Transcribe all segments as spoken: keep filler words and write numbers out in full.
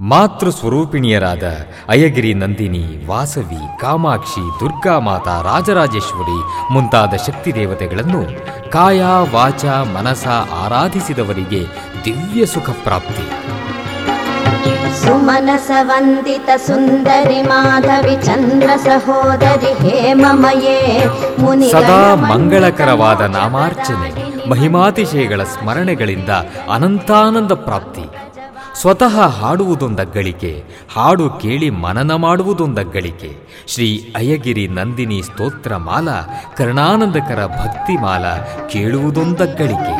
ಮಾತೃ ಸ್ವರೂಪಿಣಿಯರಾದ ಅಯ್ಯಗಿರಿ ನಂದಿನಿ, ವಾಸವಿ, ಕಾಮಾಕ್ಷಿ, ದುರ್ಗಾಮಾತಾ, ರಾಜರಾಜೇಶ್ವರಿ ಮುಂತಾದ ಶಕ್ತಿ ದೇವತೆಗಳನ್ನು ಕಾಯ ವಾಚ ಮನಸ ಆರಾಧಿಸಿದವರಿಗೆ ದಿವ್ಯ ಸುಖ ಪ್ರಾಪ್ತಿ. ಸುಮನಸ ವಂದಿತ ಸುಂದರಿ ಮಾಧವಿ ಚಂದ್ರ ಸಹೋದರಿ ಹೇಮಮಯೇ ಮುನಿ ಸದಾ ಮಂಗಳಕರವಾದ ನಾಮಾರ್ಚನೆ, ಮಹಿಮಾತಿಶಯಗಳ ಸ್ಮರಣೆಗಳಿಂದ ಅನಂತಾನಂದ ಪ್ರಾಪ್ತಿ. ಸ್ವತಃ ಹಾಡುವುದೊಂದಗ್ಗಳಿಕೆ, ಹಾಡು ಕೇಳಿ ಮನನ ಮಾಡುವುದೊಂದಗ್ಗಳಿಕೆ. ಶ್ರೀ ಅಯ್ಯಗಿರಿ ನಂದಿನಿ ಸ್ತೋತ್ರ ಮಾಲ, ಕರ್ಣಾನಂದಕರ ಭಕ್ತಿಮಾಲ ಕೇಳುವುದೊಂದಗ್ಗಳಿಕೆ.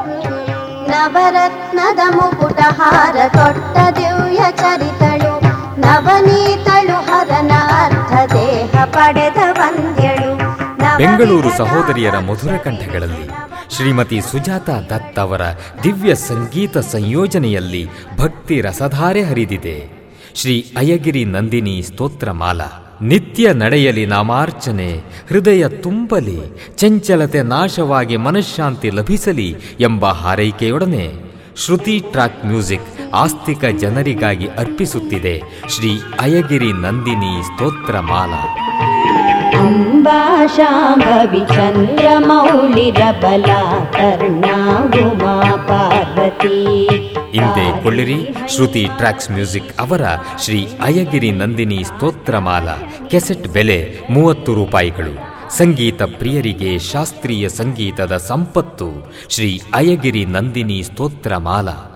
ನವರತ್ನದ ಮುಕುಟಹಾರ ತೊಟ್ಟ ದಿವ್ಯ ಚರಿತಳು, ನವನೀತಳು ಹರನ ಅರ್ಧ ದೇಹ ಪಡೆದ ವಂದ್ಯಳು. ಬೆಂಗಳೂರು ಸಹೋದರಿಯರ ಮಧುರ ಕಂಠಗಳಲ್ಲಿ ಶ್ರೀಮತಿ ಸುಜಾತಾ ದತ್ ಅವರ ದಿವ್ಯ ಸಂಗೀತ ಸಂಯೋಜನೆಯಲ್ಲಿ ಭಕ್ತಿ ರಸಧಾರೆ ಹರಿದಿದೆ. ಶ್ರೀ ಅಯ್ಯಗಿರಿ ನಂದಿನಿ ಸ್ತೋತ್ರಮಾಲ. ನಿತ್ಯ ನಡೆಯಲಿ ನಾಮಾರ್ಚನೆ, ಹೃದಯ ತುಂಬಲಿ, ಚಂಚಲತೆ ನಾಶವಾಗಿ ಮನಃಶಾಂತಿ ಲಭಿಸಲಿ ಎಂಬ ಹಾರೈಕೆಯೊಡನೆ ಶ್ರುತಿ ಟ್ರ್ಯಾಕ್ ಮ್ಯೂಸಿಕ್ ಆಸ್ತಿಕ ಜನರಿಗಾಗಿ ಅರ್ಪಿಸುತ್ತಿದೆ ಶ್ರೀ ಅಯ್ಯಗಿರಿ ನಂದಿನಿ ಸ್ತೋತ್ರಮಾಲಾ. ಅಂಬಾ ಶಾಂಭವಿ ಚಂದ್ರ ಮೌಳಿರಬಲ ಕರ್ಣಾ ಉಮಾ ಪಾರ್ವತಿ. ಹಿಂದೆ ಕೊಳ್ಳಿರಿ ಶ್ರುತಿ ಟ್ರ್ಯಾಕ್ಸ್ ಮ್ಯೂಸಿಕ್ ಅವರ ಶ್ರೀ ಅಯ್ಯಗಿರಿ ನಂದಿನಿ ಸ್ತೋತ್ರಮಾಲ. ಕೆಸೆಟ್ ಬೆಲೆ ಮೂವತ್ತು ರೂಪಾಯಿಗಳು. ಸಂಗೀತ ಪ್ರಿಯರಿಗೆ ಶಾಸ್ತ್ರೀಯ ಸಂಗೀತದ ಸಂಪತ್ತು ಶ್ರೀ ಅಯ್ಯಗಿರಿ ನಂದಿನಿ ಸ್ತೋತ್ರಮಾಲಾ.